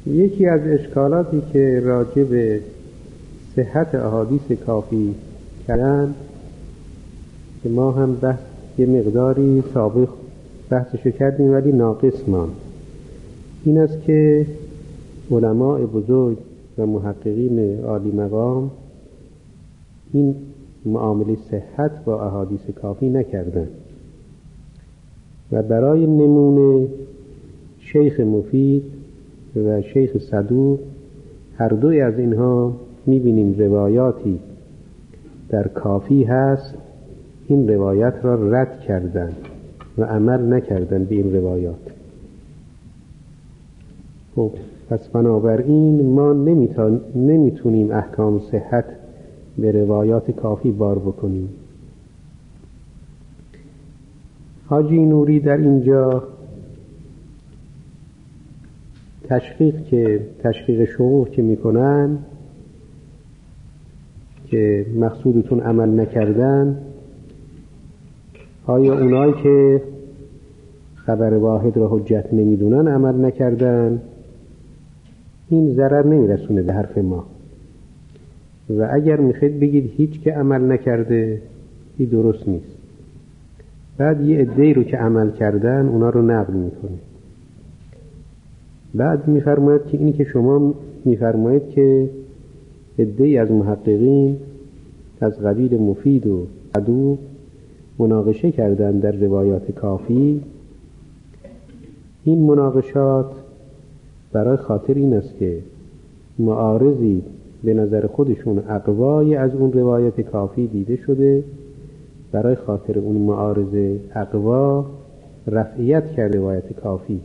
یکی از اشکالاتی که راجع به صحت احادیث کافی کردن که ما هم یه مقداری سابق بحثشو کردیم ولی ناقص ماند، این است که علماء بزرگ و محققین عالی مقام این معامله صحت با احادیث کافی نکردن و برای نمونه شیخ مفید و شیخ صدوق هر دوی از اینها میبینیم روایاتی در کافی هست، این روایت را رد کردن و عمل نکردن به این روایات. خب پس بنابراین ما نمیتونیم احکام صحت به روایات کافی بار بکنیم. حاجی نوری در اینجا تشقیق شروع که میکنن که مقصودتون عمل نکردن، آیا اونایی که خبر واحد را حجت نمیدونن عمل نکردن؟ این ضرر نمیرسونه به حرف ما. و اگر میخواید بگید هیچ که عمل نکرده، این درست نیست. بعد یه عده‌ای رو که عمل کردن اونا رو نقل میکنه. بعد میفرماید که اینی که شما میفرماید که عده‌ای از محققین از قبیل مفید و صدوق مناقشه کردن در روایات کافی، این مناقشات برای خاطر این است که معارضی به نظر خودشون اقوای از اون روایت کافی دیده شده، برای خاطر اون معارض اقوا رفعیت کرده روایت کافی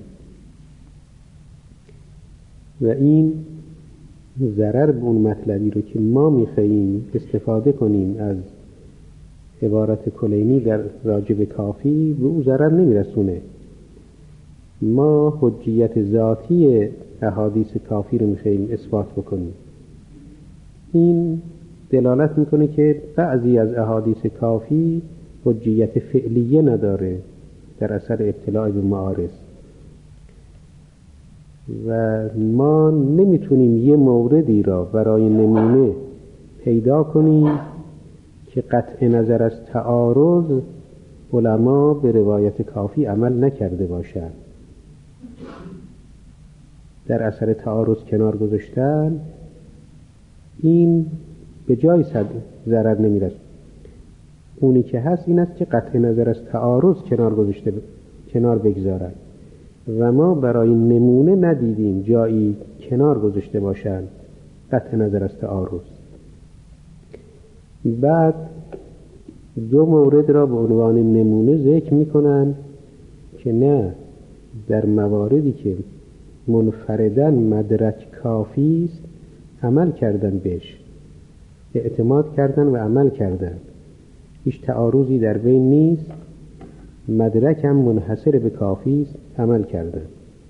و این ضرر به اون مطلبی رو که ما میخواییم استفاده کنیم از عبارت کلینی در راجب کافی به اون ضرر نمیرسونه. ما حجیت ذاتی احادیث کافی رو میخواییم اثبات بکنیم. این دلالت میکنه که بعضی از احادیث کافی حجیت فعلیه نداره در اثر ابتلاع به معارض و ما نمیتونیم یه موردی را برای نمونه پیدا کنیم که قطع نظر از تعارض علما به روایت کافی عمل نکرده باشند. در اثر تعارض کنار گذاشتن این به جای ضرر نمیرسه. اونی که هست این است که قطع نظر از تعارض کنار بگذارن و ما برای نمونه ندیدیم جایی کنار گذاشته باشن قطع نظر از تعارض. بعد دو مورد را به عنوان نمونه ذکر میکنن که نه، در مواردی که منفردن مدرک کافی است عمل کردن بهش، اعتماد کردن و عمل کردن، هیچ تعارضی در بین نیست، مدرک هم منحصر به کافی است، عمل کردن.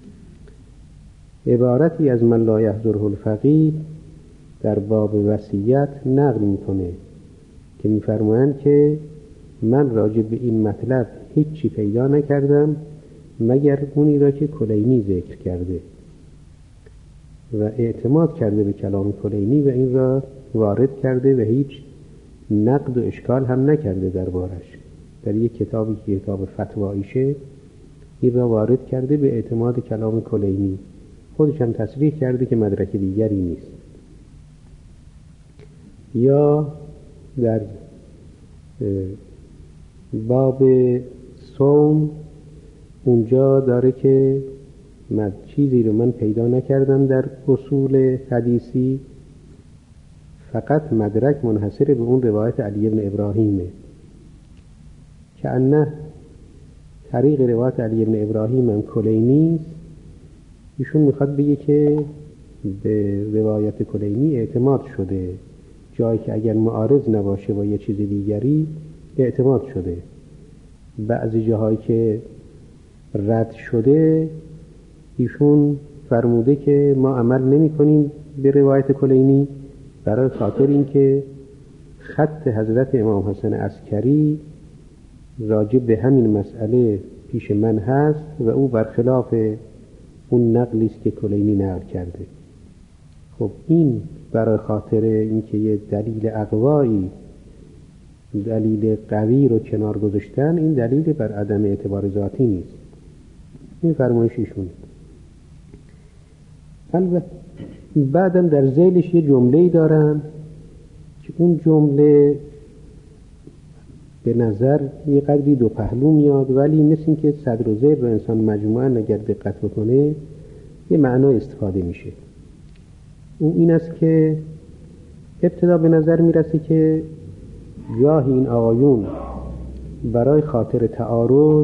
عبارتی از من لا یحضره الفقیه در باب وصیت نقل میکنه که میفرمایند که من راجع به این مطلب هیچی پیدا نکردم مگر اونی را که کلینی ذکر کرده و اعتماد کرده به کلام کلینی و این را وارد کرده و هیچ نقد و اشکال هم نکرده دربارش. در یک کتابی که کتاب فتواییشه این را وارد کرده به اعتماد کلام کلینی، خودش هم تصریح کرده که مدرک دیگری نیست. یا در باب صوم اونجا داره که چیزی رو من پیدا نکردم در اصول حدیثی، فقط مدرک منحصر به اون روایت علی بن ابراهیمه که انه طریق روایت علی بن ابراهیم هم کلینی است. ایشون میخواد بگه که به روایت کلینی اعتماد شده، جایی که اگر معارض نباشه با یه چیز دیگری اعتماد شده. بعضی جاهایی که رد شده ایشون فرموده که ما عمل نمی کنیم به روایت کلینی برای خاطر این که خط حضرت امام حسن عسکری راجع به همین مسئله پیش من هست و او برخلاف اون نقلی است که کلینی نقل کرده. خب این برای خاطر اینکه یه دلیل اقوایی، دلیل قوی رو کنار گذاشتن، این دلیل بر عدم اعتبار ذاتی نیست. این فرمایششون. البته بعدم در ذیلش یه جمله‌ای دارن که اون جمله به نظر یه قدری دو پهلو میاد، ولی مثل این که صدر و ذیل رو انسان مجموعاً اگر دقت بکنه یه معنا استفاده میشه. اون این است که ابتدا به نظر میرسه که گاهی این آقایون برای خاطر تعارض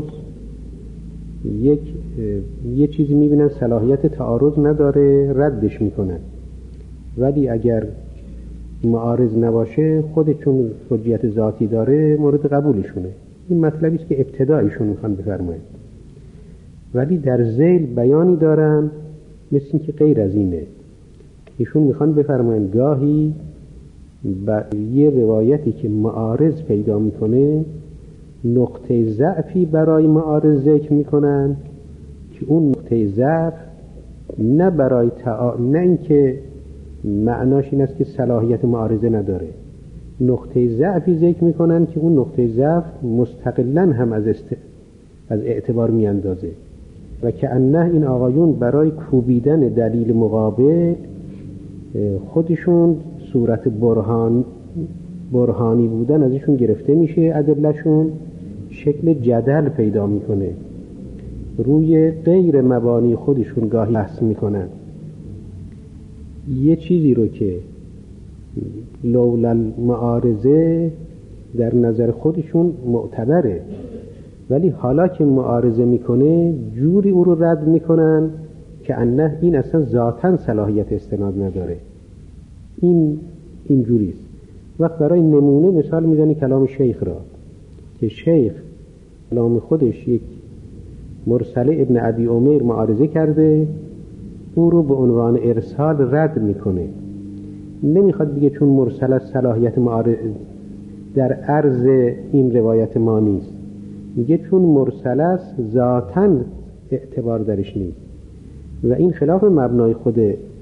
یه چیزی میبینن صلاحیت تعارض نداره، ردش میکنن، ولی اگر معارض نباشه خودشون حجیت ذاتی داره، مورد قبولشونه. این مطلبی است که ابتدایشون میخوان بفرمایند، ولی در ذیل بیانی دارن مثل این که غیر از اینه. ایشون میخوان بفرمایند گاهی یه روایتی که معارض پیدا میکنه نقطه ضعفی برای معارض ذکر میکنن که اون نقطه ضعف نه برای نه اینکه معناش این است که صلاحیت معارضه نداره، نقطه ضعفی ذکر میکنن که اون نقطه ضعف مستقلاً هم از اعتبار میاندازه و که انه این آقایون برای کوبیدن دلیل مقابل خودشون صورت برهانی بودن ازشون گرفته میشه، ادلهشون شکل جدل پیدا میکنه، روی غیر مبانی خودشون گاهی بحث میکنن. یه چیزی رو که لولا المعارضه در نظر خودشون معتبره، ولی حالا که معارضه میکنه جوری او رو رد میکنن که انه این اصلا ذاتاً صلاحیت استناد نداره. این جوریست. وقت برای نمونه مثال میزنی کلام شیخ را که شیخ کلام خودش یک مرسله ابن ابی عمیر معارضه کرده، او رو به عنوان ارسال رد میکنه. نمیخواد بگه چون مرسل از صلاحیت معارضه در عرض این روایت ما نیست، میگه چون مرسل است ذاتاً اعتبار درش نیست و این خلاف مبنای خود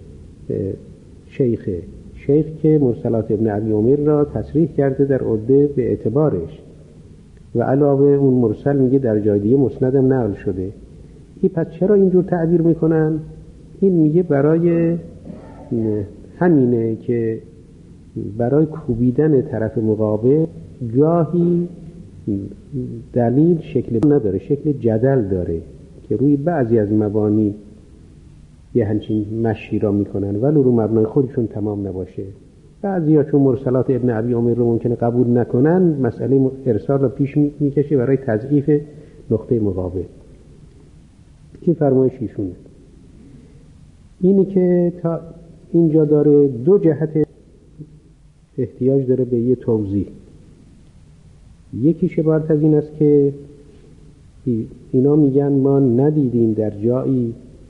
شیخ که مرسلات ابن ابی عمیر را تصریح کرده در عده به اعتبارش و علاوه اون مرسل میگه در جای دیگه مسندم نقل شده. این پس چرا اینجور تعبیر میکنن؟ این میگه برای همینه که برای کوبیدن طرف مقابل گاهی دلیل شکل نداره، شکل جدل داره که روی بعضی از مبانی یه همچین مشی را میکنن ولی رو مبنای خودشون تمام نباشه. بعضی ها چون مرسلات ابن ابی عمر رو ممکنه قبول نکنن، مسئله ارسال را پیش میکشه برای تضعیف نقطه مقابل. این فرمایش ایشونه. اینی که تا اینجا داره دو جهت احتیاج داره به یه توضیح. یکیش عبارت از این است که اینا میگن ما ندیدیم در جایی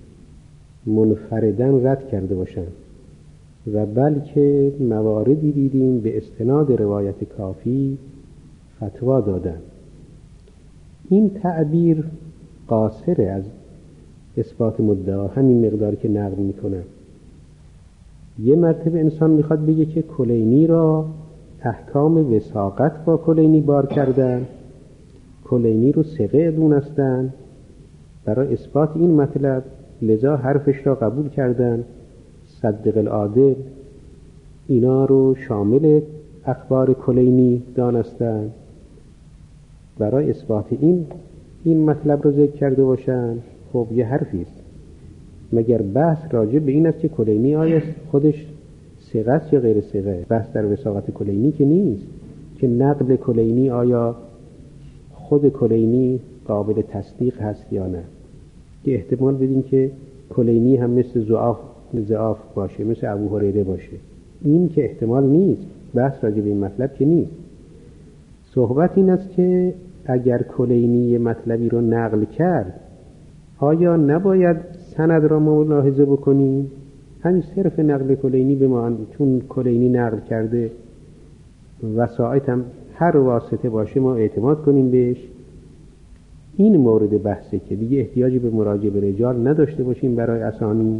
منفردن رد کرده باشن و بلکه مواردی دیدیم به استناد روایت کافی فتوا دادن. این تعبیر قاصره از اثبات مدعا، همین مقدار که نقل میکنن. یه مرتبه انسان میخواد بگه که کلینی را احکام وثاقت با کلینی بار کردن، کلینی رو ثقه دونستن، برای اثبات این مطلب لذا حرفش را قبول کردن، صدق العادل اینا رو شامل اخبار کلینی دانستن، برای اثبات این مطلب رو ذکر کرده باشن. خب یه حرفیست، مگر بحث راجع به این است که کلینی آیا خودش ثقه است یا غیر ثقه؟ بحث در وثاقت کلینی که نیست که نقل کلینی آیا خود کلینی قابل تصدیق هست یا نه، که احتمال بدیم که کلینی هم مثل ضعاف باشه، مثل ابو هریره باشه. این که احتمال نیست، بحث راجع به این مطلب که نیست. صحبت این است که اگر کلینی مطلبی رو نقل کرد آیا نباید سند را ملاحظه بکنیم؟ همین صرف نقل کلینی به ما، چون کلینی نقل کرده وسائط هم هر واسطه باشه ما اعتماد کنیم بهش؟ این مورد بحثه که دیگه احتیاجی به مراجعه به رجال نداشته باشیم برای اسامی.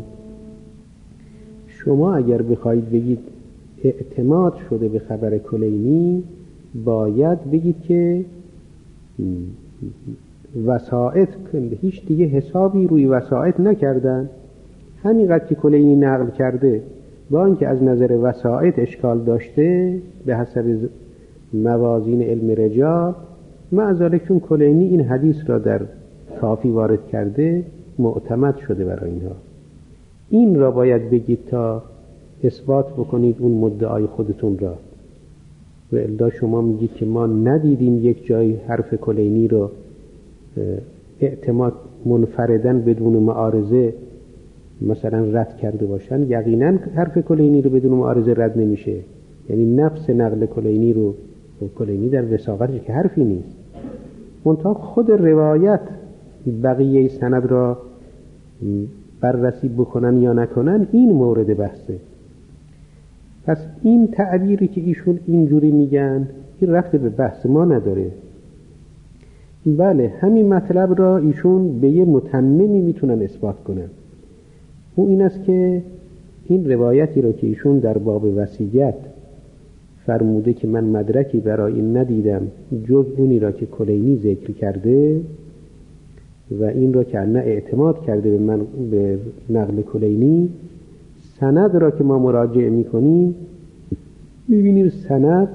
شما اگر بخواید بگید اعتماد شده به خبر کلینی، باید بگید که وسائط، هیچ دیگه حسابی روی وسائط نکردن، همینقدر که کلینی نقل کرده با اینکه از نظر وسائط اشکال داشته به حسب موازین علم رجال، معذالک چون کلینی این حدیث را در کافی وارد کرده معتمد شده برای اینها. این را باید بگید تا اثبات بکنید اون مدعای خودتون را. و الا شما میگید که ما ندیدیم یک جای حرف کلینی رو اعتماد منفردن بدون معارضه مثلا رد کرده باشن. یقینا حرف کلینی رو بدون معارضه رد نمیشه، یعنی نفس نقل کلینی رو، کلینی در وثاقتش که حرفی نیست، منتها خود روایت بقیه سند را بررسی بکنن یا نکنن، این مورد بحثه. پس این تعبیری که ایشون اینجوری میگن این رفت به بحث ما نداره. بله، همین مطلب را ایشون به یه متممی میتونن اثبات کنن. او این است که این روایتی را که ایشون در باب وصیت فرموده که من مدرکی برای این ندیدم جز اونی را که کلینی ذکر کرده و این را که نه اعتماد کرده به نقل کلینی، سند را که ما مراجعه میکنیم میبینیم سند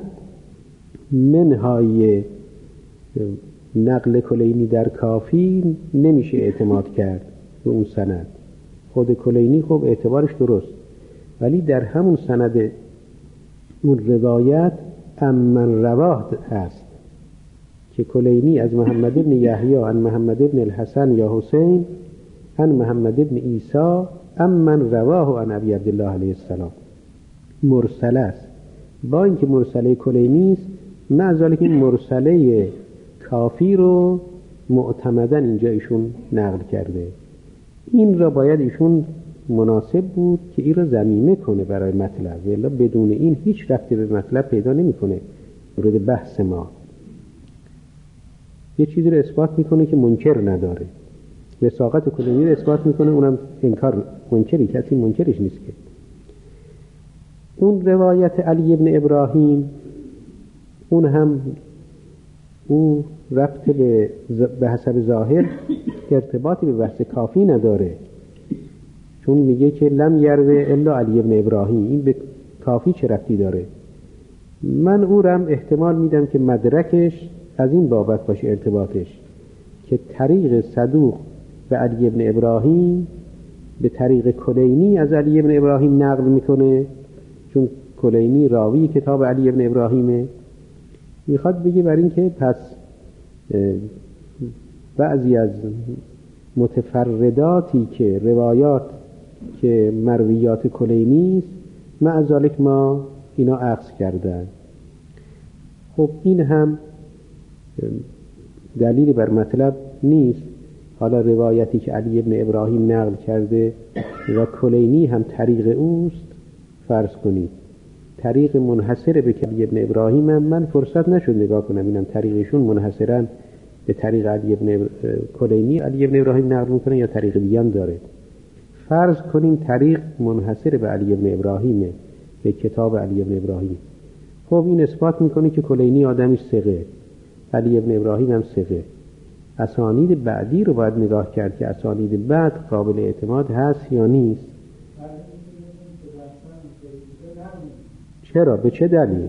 منهای نقل کلینی در کافی نمیشه اعتماد کرد به اون سند. خود کلینی خب اعتبارش درست، ولی در همون سند اون روایت امن رواه هست که کلینی از محمد ابن یحیی عن محمد ابن الحسن یا حسین عن محمد ابن عیسی امن رواه عن ابی عبدالله علیه السلام، مرسل است. با اینکه مرسله کلینی است، معذالک این مرسله کافی رو معتمدن اینجا ایشون نقل کرده. این را باید ایشون مناسب بود که این را ضمیمه کنه برای مطلب، ولی بدون این هیچ ربطی به مطلب پیدا نمیکنه. مورد بحث ما یه چیزی رو اثبات میکنه که منکر نداره، وثاقت کلینی رو اثبات میکنه، اونم انکار منکری، کسی منکرش نیست که. اون روایت علی ابن ابراهیم اون هم او ربط به حسب ظاهر ارتباطی به بحث کافی نداره، چون میگه که لم یروه الا علی ابن ابراهیم. این به کافی چه ربطی داره؟ من او رم احتمال میدم که مدرکش از این بابت باشه، ارتباطش که طریق صدوق به علی ابن ابراهیم به طریق کلینی از علی ابن ابراهیم نقل میکنه، چون کلینی راوی کتاب علی ابن ابراهیمه. میخواد بگه بر این که پس بعضی از متفرداتی که روایات که مرویات کلینی است، معذالک ما اینا عکس کردن. خب این هم دلیل بر مطلب نیست. حالا روایتی که علی ابن ابراهیم نقل کرده و کلینی هم طریق اوست، فرض کنید طریق منحصر به علی ابن ابراهیم هم من فرصت نشد نگاه کنم اینم طریقشون منحصرا به طریق علی ابن کلینی علی ابن ابراهیم نقل میکنه یا طریق دیگه هم داره. فرض کنیم طریق منحصر به علی ابن ابراهیمه، به کتاب علی ابن ابراهیم. خب این اثبات میکنه که کلینی آدمی ثقه، علی ابن ابراهیم هم ثقه. اسانید بعدی رو باید نگاه کرد که اسانید بعد قابل اعتماد هست یا نیست. چرا؟ به چه دلیل؟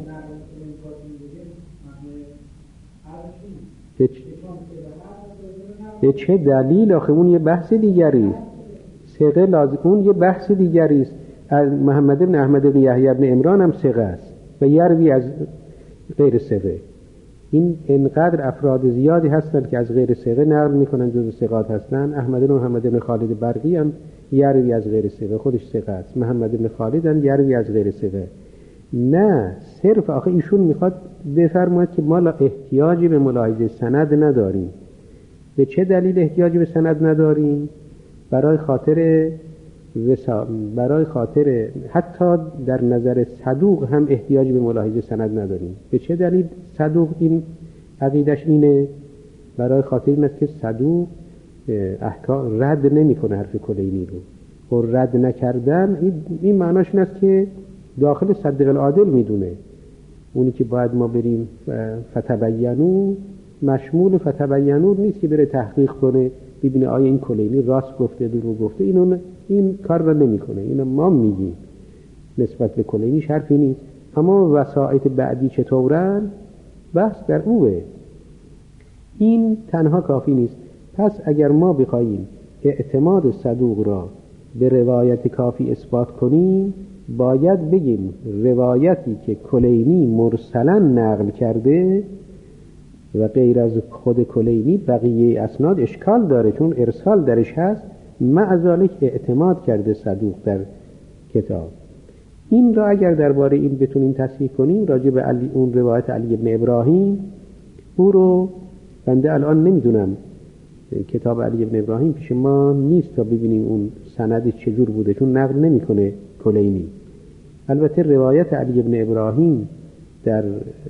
به چه دلیل؟ آخه اون یه بحث دیگری است. ثقه لازم، اون یه بحث دیگری است. محمد ابن احمد ابن یحیی ابن عمران هم ثقه است و یروی از غیر ثقه. این انقدر افراد زیادی هستند که از غیر ثقه نقل میکنن، جز ثقات هستند. احمد ابن محمد ابن خالد برقی هم یروی از غیر ثقه، خودش ثقه است. محمد ابن خالد هم یروی از غیر ثقه. نه، صرف آخه ایشون میخواد بفرماید که ما احتیاجی به ملاحظه سند نداریم. به چه دلیل احتیاجی به سند نداریم؟ برای خاطر حتی در نظر صدوق هم احتیاجی به ملاحظه سند نداریم. به چه دلیل صدوق این عقیدش اینه؟ برای خاطر این است که صدوق احکام رد نمیکنه حرف کلینی رو، و رد نکردن این معناش این است که داخل صدق العادل میدونه. اونی که باید ما بریم فتبینو مشمول فتبینو نیست که بره تحقیق کنه ببینه آیا این کلینی راست گفته دروغ گفته، این کار را نمیکنه. اینو ما میگیم نسبت به کلینی حرفی نیست. اما وسائط بعدی چطورن بحث در اوه. این تنها کافی نیست. پس اگر ما بخوایم اعتماد صدوق را به روایت کافی اثبات کنیم، باید بگیم روایتی که کلینی مرسلا نقل کرده و غیر از خود کلینی بقیه اسناد اشکال داره چون ارسال درش هست، مع ذالک اعتماد کرده صدوق در کتاب. این را اگر درباره این بتونیم تصحیح کنیم، راجع به اون روایت علی ابن ابراهیم، او رو بنده الان نمیدونم، کتاب علی ابن ابراهیم پیش ما نیست تا ببینیم اون سند چجور بوده چون نقل نمیکنه کلینی. البته روایت علی ابن ابراهیم در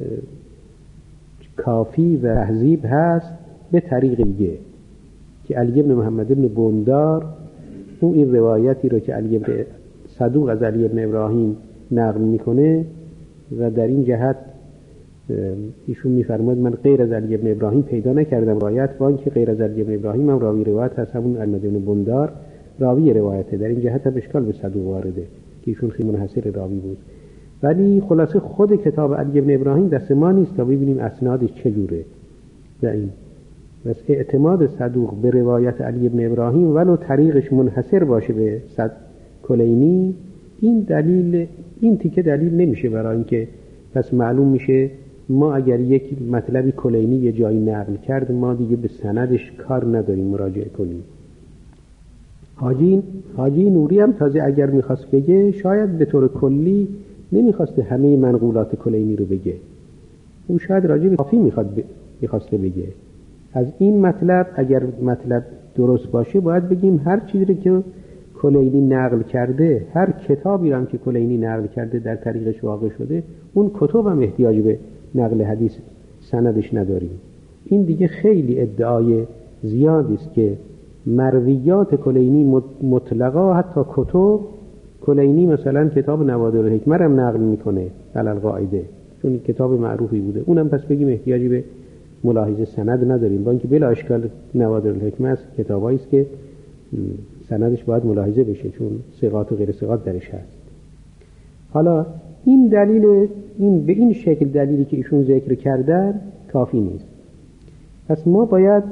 کافی و تهذیب هست به طریق دیگه که علی ابن محمد ابن بندار اون این روایتی رو که علی ابن صدوق از علی ابن ابراهیم نقل میکنه و در این جهت ایشون میفرماید من غیر از علی ابن ابراهیم پیدا نکردم روایت، وان که غیر از علی ابن ابراهیم هم راوی روایت هست، همون احمد ابن بندار راوی روایته. در این جهت هم اشکال به صدوق وارده که ایشون خیلی منحصر راوی بود. ولی خلاصه خود کتاب علی ابن ابراهیم دست ما نیست تا ببینیم اسنادش چجوره. در این بس اعتماد صدوق به روایت علی ابن ابراهیم ولو طریقش منحصر باشه به کلینی، این تیکه دلیل نمیشه برای اینکه پس معلوم میشه ما اگر یک مطلبی کلینی یه جایی نقل کرد ما دیگه به سندش کار نداریم مراجعه کنیم. حاجی نوری هم تازه اگر میخواست بگه شاید به طور کلی نمیخواسته همه منقولات کلینی رو بگه، او شاید راجع به کافی میخواسته بگه. از این مطلب اگر مطلب درست باشه باید بگیم هر چیزی که کلینی نقل کرده، هر کتابی هم که کلینی نقل کرده در طریقش واقع شده، اون کتاب هم احتیاج به نقل حدیث سندش نداریم. این دیگه خیلی ادعای زیادی است که مرویات کلینی مطلقا حتی کتب کلینی مثلا کتاب نوادر الحکمه هم نقل میکنه علل قاعده چون کتاب معروفی بوده، اونم پس بگیم احتیاجی به ملاحظه سند نداریم، با اینکه بلا اشکال نوادر الحکمه است کتابایی است که سندش باید ملاحظه بشه چون ثقات و غیر ثقات درش هست. حالا این دلیل به این شکل دلیلی که ایشون ذکر کردن کافی نیست. پس ما باید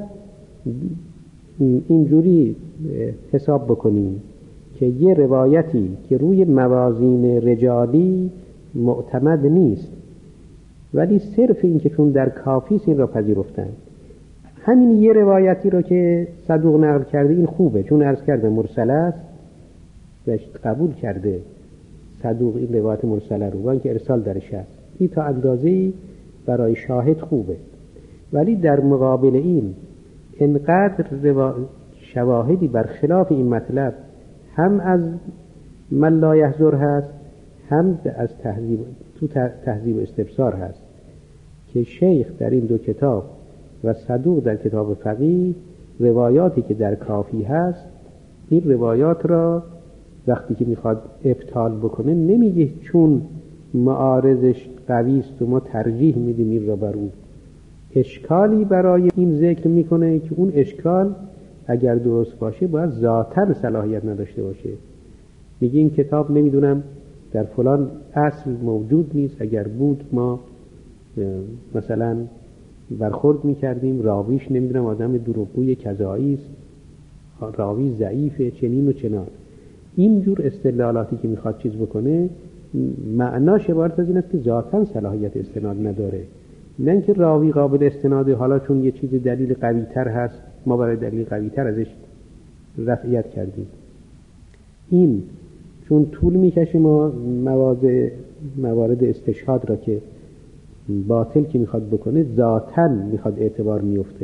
اینجوری حساب بکنیم که یه روایتی که روی موازین رجالی معتمد نیست ولی صرف این که چون در کافی این را پذیرفتن، همین یه روایتی رو که صدوق نقل کرده این خوبه چون عرض کرده مرسل است و قبول کرده صدوق این روایت مرسله رو با اینکه ارسال درش هست، این تا اندازه‌ای برای شاهد خوبه. ولی در مقابل این انقدر شواهدی برخلاف این مطلب هم از من لا یحضر هست هم از تهذیب و استبصار هست که شیخ در این دو کتاب و صدوق در کتاب فقیه روایاتی که در کافی هست این روایات را وقتی که میخواد ابطال بکنه نمیگه چون معارضش قوی است و ما ترجیح میدیم این را بر اون، اشکالی برای این ذکر میکنه که اون اشکال اگر درست باشه باید ذاتاً صلاحیت نداشته باشه. میگه این کتاب نمیدونم در فلان اصل موجود نیست، اگر بود ما مثلا برخورد میکردیم، راویش نمیدونم آدم دروغگوی کذایی است، راوی ضعیفه، چنین و چنان. این جور استدلالاتی که میخواد چیز بکنه معناش عبارت از این است که ذاتاً صلاحیت استناد نداره، نه اینکه راوی قابل استناده، حالا چون یه چیز دلیل قوی تر هست ما برای دلیل قوی تر ازش رفعیت کردیم. این چون طول میکشه ما موارد استشهاد را که باطل که میخواد بکنه ذاتاً میخواد اعتبار میفته،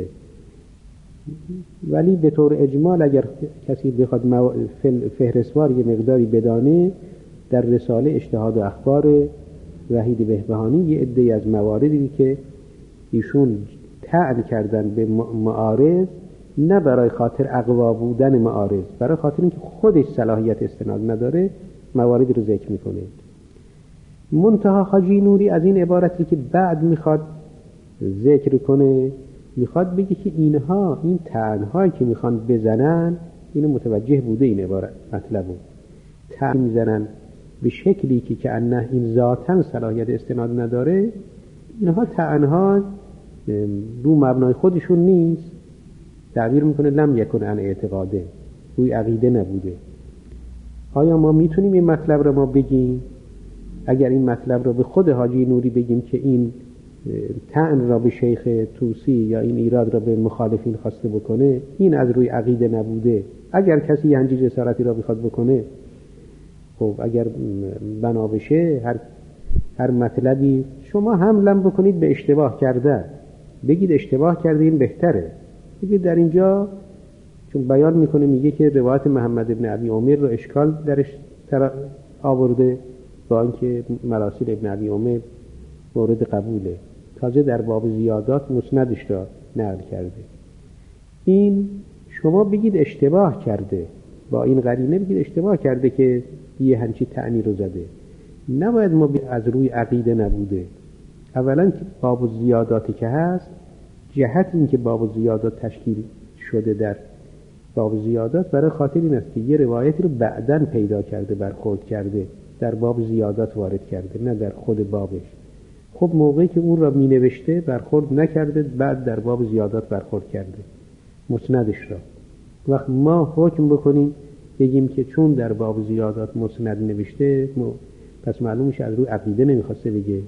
ولی به طور اجمال اگر کسی بخواد فهرستوار یه مقداری بدانه در رساله اجتهاد و اخبار وحید بهبهانی یه عده‌ای از مواردی که ایشون طعن کردن به معارض نه برای خاطر اقوا بودن معارض، برای خاطر اینکه خودش صلاحیت استناد نداره مواردی رو ذکر میکنه. منتها حاجی نوری از این عبارتی که بعد میخواد ذکر کنه میخواد بگه که اینها این طعن‌هایی که میخوان بزنن اینو متوجه بوده، این عبارت مطلبو طعن میزنن به شکلی که انه این ذاتاً صلاحیت استناد نداره. اینها طعن‌ها رو مبنای خودشون نیست، تعبیر میکنه لم یکن عن اعتقاده، روی عقیده نبوده. آیا ما میتونیم این مطلب رو ما بگیم؟ اگر این مطلب رو به خود حاجی نوری بگیم که این طعن را به شیخ طوسی یا این ایراد را به مخالفین خواسته بکنه، این از روی عقیده نبوده، اگر کسی همچین جسارتی را بخواد بکنه، خب اگر بنا بشه هر مطلبی شما حملم بکنید به اشتباه کرده، بگید اشتباه کرده، این بهتره. بگید در اینجا چون بیان میکنه میگه که روایت محمد ابن ابی عمر رو اشکال درش آورده، با اینکه مراسل ابن ابی عمر مورد قبوله، تازه در باب زیادات مسندش را نقل کرده. این شما بگید اشتباه کرده، با این قرینه بگید اشتباه کرده که یه همچی طعنی رو زده. نباید ما از روی عقیده نبوده. اولا که باب زیاداتی که هست، جهت این که باب زیادات تشکیل شده در باب زیادات برای خاطر این است که یه روایتی رو بعداً پیدا کرده، برخورد کرده، در باب زیادات وارد کرده، نه در خود بابش. خب موقعی که اون را می نوشته برخورد نکرده، بعد در باب زیادات برخورد کرده مسندش را. وقت ما حکم بکنیم بگیم که چون در باب زیادات مسند نوشته پس معلومش از روی عقیده نمیخواسته بگه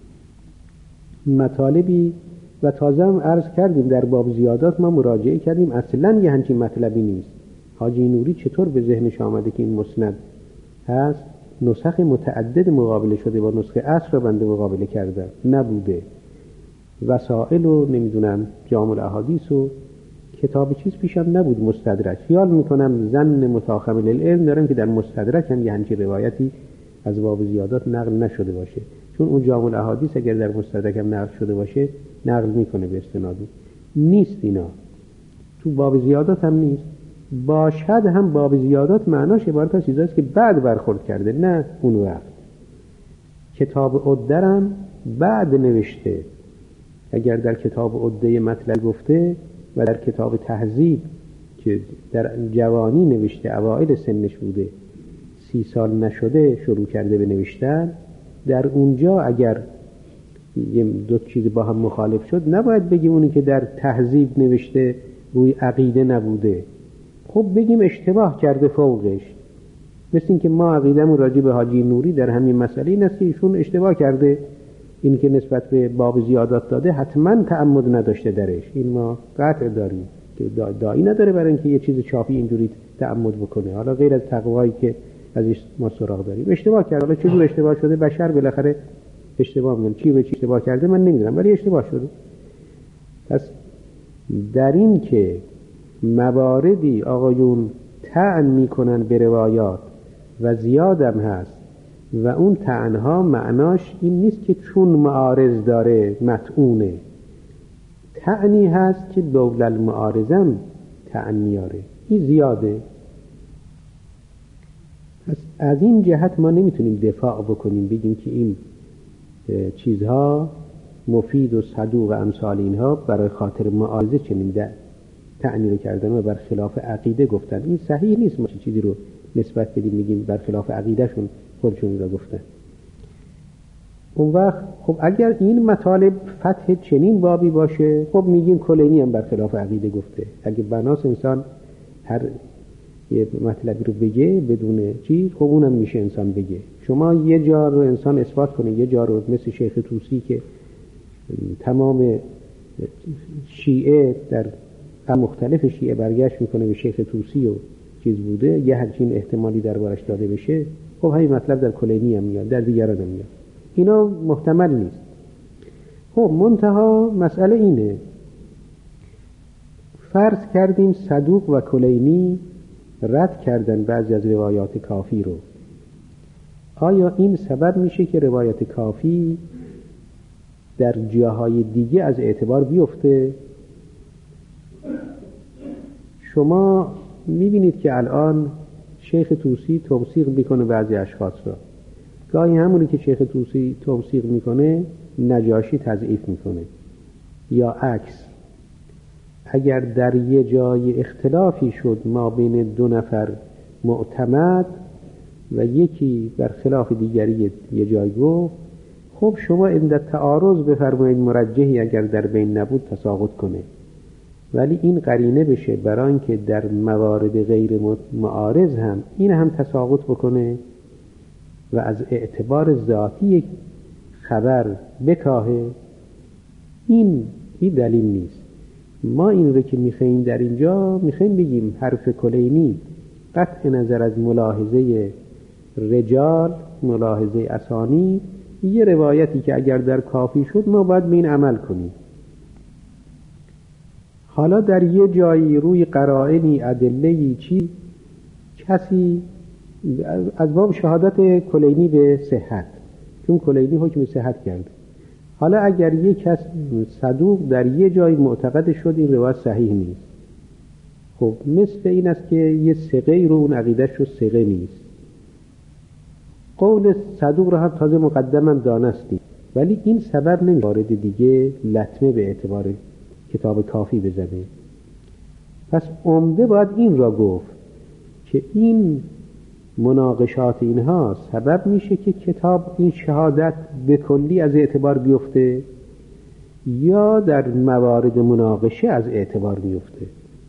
مطالبی. و تازه هم عرض کردیم در باب زیادات ما مراجعه کردیم اصلا یه همچین مطلبی نیست. حاجی نوری چطور به ذهنش آمده که این مسند هست؟ نسخ متعدد مقابله شده با نسخه اصل را بنده مقابله کرده نبوده. وسائل و نمیدونم جامع الاحادیث و کتاب چیز پیشم نبود مستدرک. خیال میکنم ظن متاخم للعلم دارم که در مستدرک هم یه همچین روایتی از باب زیادات نقل نشده باشه، چون اون جامع الاحادیث اگر در مستدرک هم نقل شده باشه نقل میکنه به استنادی. نیست اینا تو باب زیادات هم نیست. باشد هم باب زیادات معناش عبارت از چیزاست که بعد برخورد کرده، نه اون وقت. کتاب عدرم بعد نوشته. اگر در کتاب عده مطلب گفته و در کتاب تهذیب که در جوانی نوشته، اوائل سنش بوده، 30 سال نشده شروع کرده به نوشتن، در اونجا اگر یه دو چیز با هم مخالف شد نباید بگیم اونی که در تهذیب نوشته روی عقیده نبوده. خب بگیم اشتباه کرده فوقش. مثل این که ما عقیدمون راجع به حاجی نوری در همین مسئله این است که ایشون اشتباه کرده، این که نسبت به باب زیادات داده حتما تعمد نداشته درش، این ما قطع داریم که داعی نداره برای اینکه یه چیز چاپی اینجوری تعمد بکنه، حالا غیر از تقوایی که ازش ما سراغ داریم. اشتباه کرده، حالا چجور اشتباه شده؟ بشر بالاخره اشتباه میکنه، چی به چی اشتباه کرده من نمیدونم، ولی اشتباه شده. پس در این که مواردی آقایون طعن میکنن به روایات و زیادم هست و اون طعنها معناش این نیست که چون معارض داره مطعونه، طعنی هست که دول المعارضم طعن میاره، این زیاده. پس از این جهت ما نمیتونیم دفاع بکنیم بگیم که این چیزها مفید و صدوق و امثال اینها برای خاطر معارضه چنین تعنی رو کردن و بر خلاف عقیده گفتن. این صحیح نیست. ما چیزی رو نسبت بدیم میگیم بر خلاف عقیدهشون خودشون رو گفتن. اون وقت خب اگر این مطالب فتح چنین بابی باشه، خب میگیم کلینی هم بر خلاف عقیده گفته. اگه بناس انسان هر یه مطلبی رو بگه بدون چیز، خب اونم میشه انسان بگه. شما یه جا رو انسان اثبات کنه، یه جا رو مثل شیخ طوسی که تمام شیعه در مختلف شیعه برگشت میکنه به شیخ طوسی و چیز بوده، یه همچین احتمالی دربارش داده بشه، خب همین مطلب در کلینی هم میاد، در دیگران هم میاد. اینا محتمل نیست. خب منتها مسئله اینه، فرض کردیم صدوق و کلینی رد کردن بعضی از روایات کافی رو. آیا این سبب میشه که روایات کافی در جاهای دیگه از اعتبار بیفته. شما میبینید که الان شیخ طوسی توثیق میکنه بعضی اشخاص را، گاهی همونی که شیخ طوسی توثیق میکنه نجاشی تضعیف میکنه، یا عکس. اگر در یه جای اختلافی شد ما بین دو نفر معتمد و یکی بر خلاف دیگری یه جای گفت، خب شما عند تعارض بفرمایید مرجحی اگر در بین نبود تساقط کنه، ولی این قرینه بشه برای اینکه در موارد غیر معارض هم این هم تساقط بکنه و از اعتبار ذاتی خبر بکاهه. این دلیل نیست. ما این رو که میخواییم در اینجا میخواییم بگیم حرف کلینی قطع نظر از ملاحظه رجال، ملاحظه اسانی، یه روایتی که اگر در کافی شد ما باید به این عمل کنیم. حالا در یه جایی روی قرائنی ادله‌ای کسی از باب شهادت کلینی به صحت، چون کلینی حکم صحت کرد، حالا اگر یک کس صدوق در یه جایی معتقد شد این روایت صحیح نیست، خب مثل این است که یه ثقه رو اون عقیدهش رو ثقه نیست، قول صدوق رو هم تازه مقدما دانستیم، ولی این سبب نمی وارد دیگه لطمه به اعتبار کتاب کافی بزنه. پس عمده باید این را گفت که این مناقشات اینها سبب میشه که کتاب این شهادت به کلی از اعتبار بیفته یا در موارد مناقشه از اعتبار بیفته.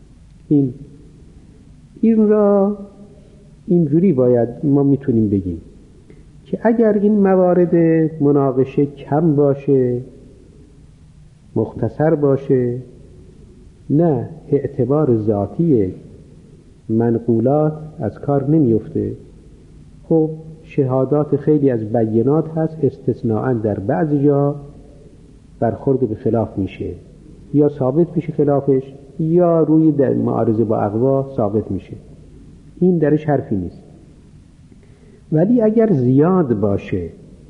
این را اینجوری باید ما میتونیم بگیم که اگر این موارد مناقشه کم باشه، مختصر باشه، نه اعتبار ذاتی منقولات از کار نمیفته. خب شهادات خیلی از بینات هست استثناءً در بعضی جا برخورد به خلاف میشه، یا ثابت میشه خلافش یا روی در معارضه با اقوا ثابت میشه، این درش حرفی نیست. ولی اگر زیاد باشه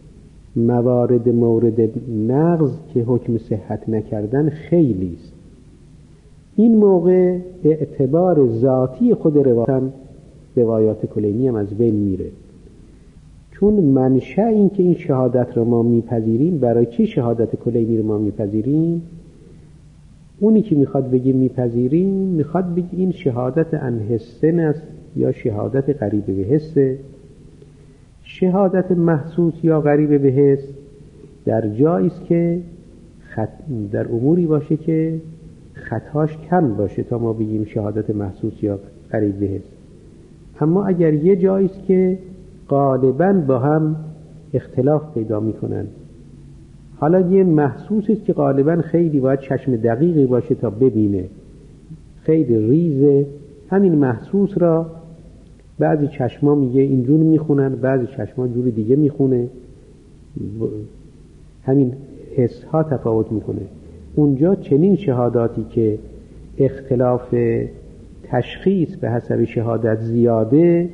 مورد نقض که حکم صحت نکردن خیلی است، این موقع اعتبار ذاتی خود روایات کلینی هم از بین میره. چون منشأ این که این شهادت رو ما میپذیریم، برای چی شهادت کلینی رو ما میپذیریم؟ اونی که میخواد بگه میپذیریم میخواد بگه این شهادت عن حسن است یا شهادت قریب به حسه. شهادت محسوس یا قریب به حس در جایی است که در اموری باشه که خطاش کم باشه تا ما بگیم شهادت محسوس یا قریب به حس. اما اگر یه جایی است که غالباً با هم اختلاف پیدا میکنن، حالا یه محسوس است که غالباً خیلی باید چشم دقیقی باشه تا ببینه، خیلی ریزه، همین محسوس را بعضی چشما میگه اینجور میخونن، بعضی چشما جور دیگه میخونه، همین حس ها تفاوت میکنه. اونجا چنین شهاداتی که اختلاف تشخیص به حسب شهادت زیاده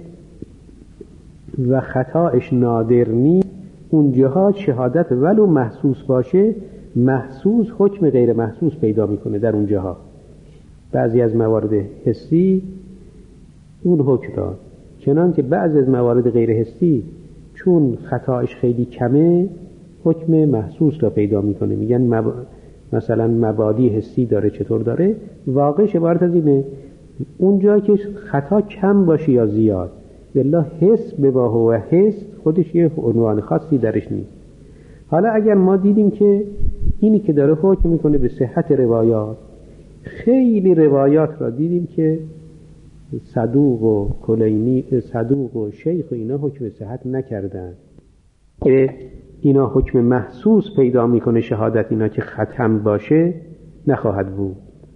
و خطاش نادر نیست، اونجاها شهادت ولو محسوس باشه، محسوس حکم غیر محسوس پیدا میکنه در اونجاها. بعضی از موارد حسی اون حکم داد، چنانکه بعضی از موارد غیر حسی چون خطاش خیلی کمه حکم محسوس را پیدا میکنه. میگن مثلا مبادی حسی داره، چطور داره؟ واقعش عبارت از اینه اونجا که خطا کم باشه یا زیاد، والله حس بباه و حس خودش یه عنوان خاصی درش نیست. حالا اگر ما دیدیم که اینی که داره حکم میکنه به صحت روایات، خیلی روایات را دیدیم که صدوق و کلینی، صدوق و شیخ و اینا حکم صحت نکردن، اینا حکم محسوس پیدا میکنه شهادت اینا که ختم باشه نخواهد بود.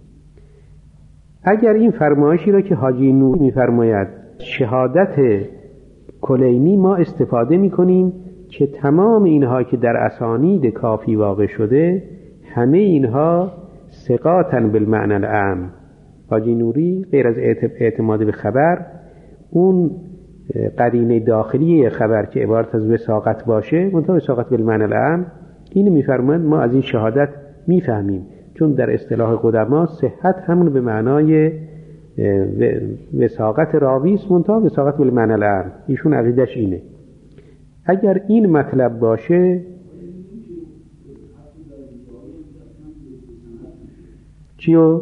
اگر این فرمایشی را که حاجی نوری میفرماید شهادت کلینی ما استفاده میکنیم که تمام اینها که در اسانید کافی واقع شده همه اینها ثقاتن بالمعنى العام. حاجی نوری غیر از اعتماد به خبر، اون قرینه داخلی خبر که عبارت از وثاقت باشه، منتها وثاقت بالمعنى العام، این میفرمایند ما از این شهادت میفهمیم، چون در اصطلاح قدما صحت همون به معنای وثاقت راوی است، منتها وثاقت به معنی العام. ایشون عقیدش اینه. اگر این مطلب باشه چیو؟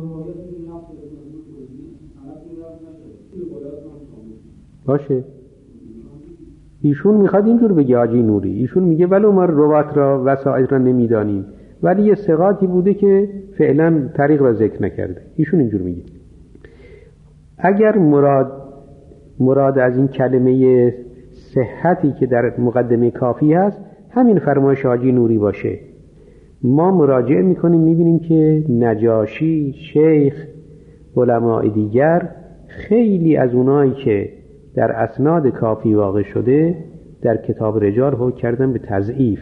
باشه. ایشون میخواد اینجور بگه حاجی نوری، ایشون میگه ولو ما روات را وسائل را نمیدانیم ولی یه ثقاتی بوده که فعلا طریق را ذکر نکرده. ایشون اینجور میگه. اگر مراد از این کلمه صحتی که در مقدمه کافی هست همین فرمایش حاجی نوری باشه، ما مراجعه میکنیم میبینیم که نجاشی، شیخ، علماء دیگر خیلی از اونایی که در اسناد کافی واقع شده در کتاب رجال حکم کردن به تضعیف،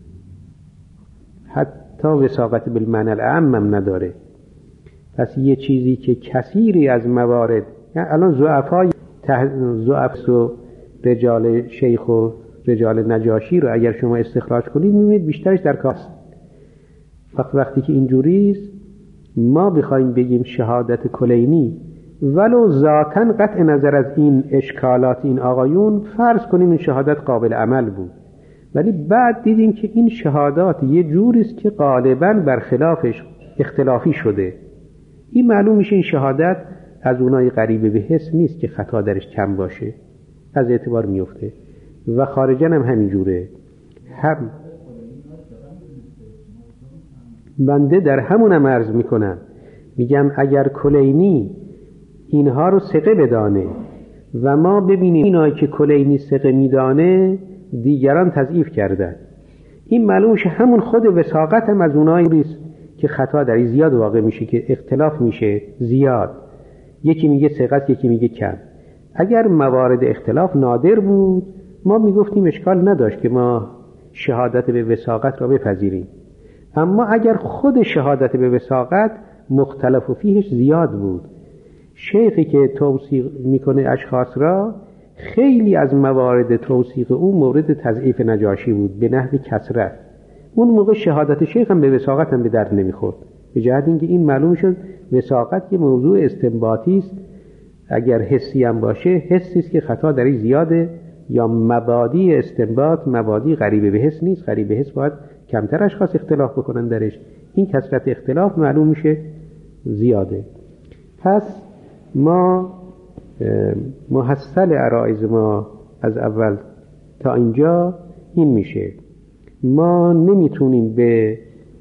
حتی وثاقت بالمعنی العام هم نداره. پس یه چیزی که کثیری از موارد، یعنی الان ضعف و رجال شیخ و رجال نجاشی رو اگر شما استخراج کنید میبینید بیشترش در کاست. وقتی که اینجوریست ما بخوایم بگیم شهادت کلینی ولو ذاتاً قطع نظر از این اشکالات این آقایون فرض کنیم این شهادت قابل عمل بود، ولی بعد دیدیم که این شهادات یه جوریست که غالباً برخلافش اختلافی شده، این معلوم میشه این شهادت از اونای قریب به حس نیست که خطا درش کم باشه، از اعتبار میفته. و خارجاً هم همینجوره. هم بنده در همونم عرض میکنم، میگم اگر کلینی اینها رو ثقه بدانه و ما ببینیم اینایی که کلینی ثقه میدانه دیگران تضعیف کردن، این معلوم شه همون خود وثاقت هم از اونایی که خطا در زیاد واقع میشه، که اختلاف میشه زیاد، یکی میگه ثقه یکی میگه کم. اگر موارد اختلاف نادر بود ما میگفتیم اشکال نداشت که ما شهادت به وثاقت را بپذیریم، اما اگر خود شهادت به وثاقت مختلف و فیهش زیاد بود، شیخی که توثیق میکنه اشخاص را خیلی از موارد توثیق او مورد تضعیف نجاشی بود به نحو کثرت، اون موقع شهادت شیخ هم به وثاقت هم به درد نمیخورد، به جهت اینکه این معلوم شد وثاقت یه موضوع استنباطی است، اگر حسی هم باشه حسی است که خطا درش زیاده، یا مبادی استنباط مبادی غریبه به حس نیست، غریبه به حس باید کمتر اشخاص اختلاف بکنن درش، این کثرت اختلاف معلوم میشه زیاده. پس ما محصل عرایض ما از اول تا اینجا این میشه، ما نمیتونیم به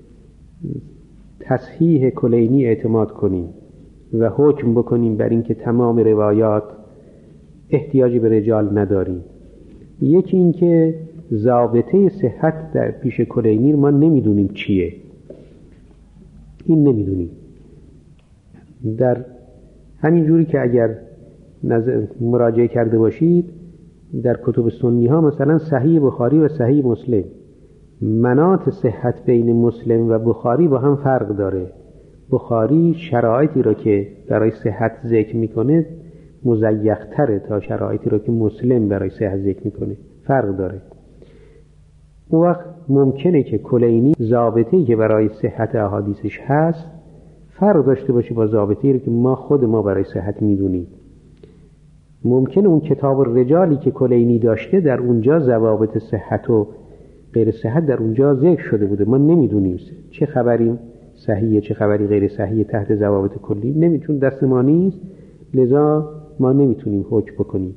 تصحیح کلینی اعتماد کنیم و حکم بکنیم بر این که تمام روایات احتیاجی به رجال نداریم. یکی این که ضابطه صحت در پیش کلینی ما نمیدونیم چیه، این نمیدونیم. در همین جوری که اگر مراجعه کرده باشید در کتب سنی ها مثلا صحیح بخاری و صحیح مسلم، مناط صحت بین مسلم و بخاری با هم فرق داره. بخاری شرایطی را که برای صحت ذکر میکنه مزیق‌تره تا شرایطی را که مسلم برای صحت ذکر میکنه، فرق داره. اون وقت ممکنه که کلینی ضابطه‌ای که برای صحت احادیثش هست فرق داشته باشه با ضابطه‌ای رو که خود ما برای صحت میدونیم. ممکنه اون کتاب الرجالی که کلینی داشته در اونجا ضوابط صحت و غیر صحت در اونجا ذکر شده بوده، ما نمیدونیم چه خبری صحیحه چه خبری غیر صحیحه تحت ضوابط کلی، چون دست ما نیست لذا ما نمیتونیم حکم بکنیم.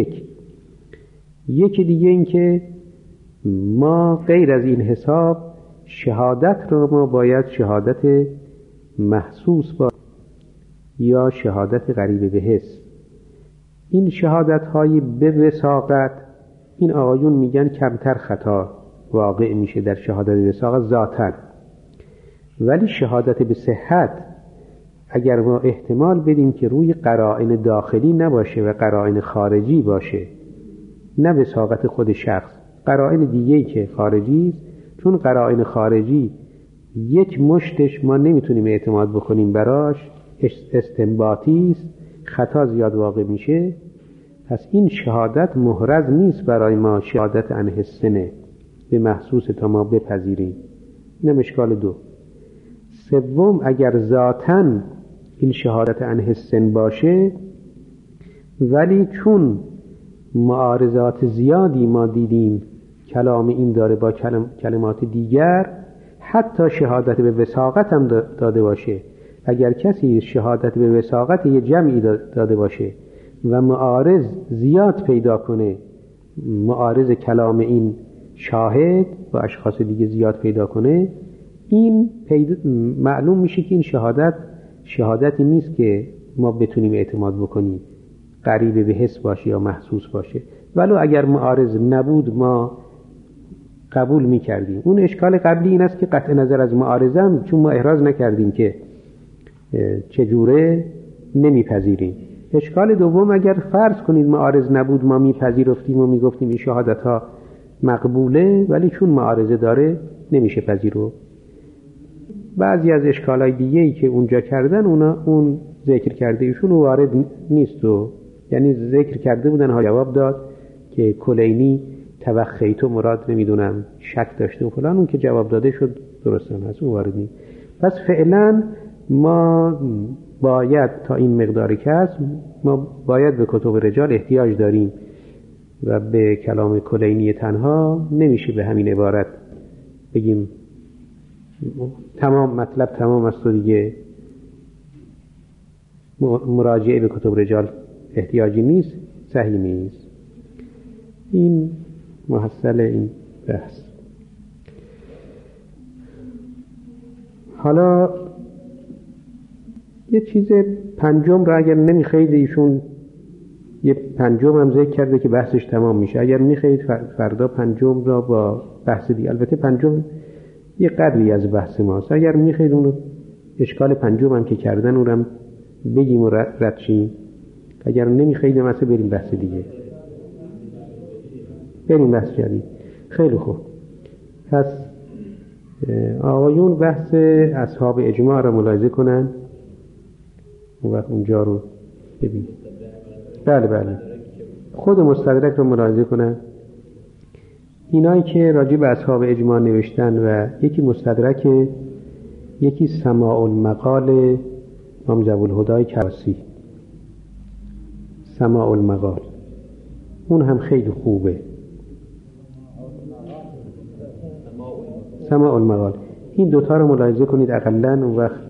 یکی دیگه این که ما غیر از این حساب شهادت رو ما باید شهادت محسوس با یا شهادت غریبه به حس. این شهادت های به وثاقت این آقایون میگن کمتر خطا واقع میشه در شهادت وثاقت ذاتاً، ولی شهادت به صحت اگر ما احتمال بدیم که روی قرائن داخلی نباشه و قرائن خارجی باشه، نه وثاقت خود شخص، قرائن دیگه‌ای که خارجی است، چون قرائن خارجی یک مشتش ما نمیتونیم اعتماد بکنیم براش، استنباطی است، خطا زیاد واقع میشه، پس این شهادت محرز نیست برای ما شهادت عن حسنه به محسوس تا ما بپذیریم. اینم اشکال 2. سوم، اگر ذاتاً این شهادت عن حس باشه ولی چون معارضات زیادی ما دیدیم کلام این داره با کلمات دیگر، حتی شهادت به وثاقت هم داده باشه، اگر کسی شهادت به وثاقت یه جمعی داده باشه و معارض زیاد پیدا کنه، معارض کلام این شاهد و اشخاص دیگه زیاد پیدا کنه، این معلوم میشه که این شهادتی نیست که ما بتونیم اعتماد بکنیم، قریب به حس باشه یا محسوس باشه. ولو اگر معارض نبود ما قبول میکردیم. اون اشکال قبلی این است که قطع نظر از معارضم چون ما احراز نکردیم که چجوره نمیپذیریم. اشکال دوم، اگر فرض کنید معارض نبود ما میپذیرفتیم و میگفتیم این شهادت ها مقبوله، ولی چون معارضه داره نمیشه پذیرو. بعضی از اشکالای دیگه‌ای که اونجا کردن اون ذکر کرده ایشون وارد نیست و یعنی ذکر کرده بودن ها جواب داد که کلینی توخیتو مراد نمیدونم شک داشته و فلان، اون که جواب داده شد درستن هست، اون وارد نیست. پس فعلا ما باید تا این مقداری که هست ما باید به کتب رجال احتیاج داریم و به کلام کلینی تنها نمیشه به همین عبارت بگیم تمام مطلب تمام است و دیگه مراجعه به کتب رجال احتیاجی نیست، صحیح نیست. این محصل این بحث. حالا یه چیز پنجم را اگر نمیخواید، ایشون یه پنجم هم ذکر کرده که بحثش تمام میشه، اگر میخواید فردا پنجم را با بحث دیگه، البته پنجم یه قدری از بحث ماست، اگر میخواید اونو اشکال پنجم هم که کردن اون هم بگیم و رد شیم، اگر نمیخواید مثلا بریم بحث دیگه، بریم بحث جدید. خیلی خوب. پس آقایون بحث اصحاب اجماع را ملاحظه کنن اون وقت اونجا رو ببین. بله خود مستدرک رو ملاحظه کنن، اینایی که راجع به اصحاب اجماع نوشتن و یکی مستدرک، یکی سماع المقال امام ذوالهدی کراسی، سماع المقال اون هم خیلی خوبه. سماع المقال این دوتا رو ملاحظه کنید اقلن، اون وقت